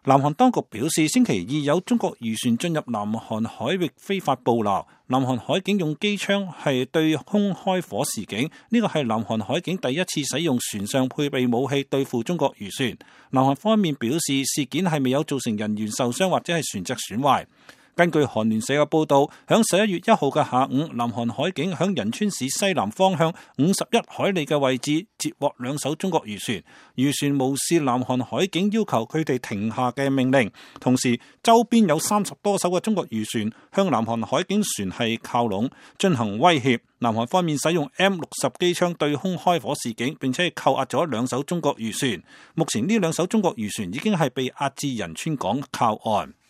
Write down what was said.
南韓當局表示，星期二有中國漁船進入南韓海域非法捕撈，南韓海警用機槍係對空開火示警，呢個係南韓海警第一次使用船上配備武器對付中國漁船。南韓方面表示，事件係未有造成人員受傷或者係船隻損壞。根據韓聯社嘅報道，響11月1號嘅下午，南韓海警響仁川市西南方向51海里嘅位置截獲2艘中國漁船，漁船無視南韓海警要求佢哋停下嘅命令，同時周邊有30多艘嘅中國漁船向南韓海警船係靠攏進行威脅。南韓方面使用 M60 機槍對空開火示警，並且扣押咗2艘中國漁船。目前呢2艘中國漁船已經係被押至仁川港靠岸。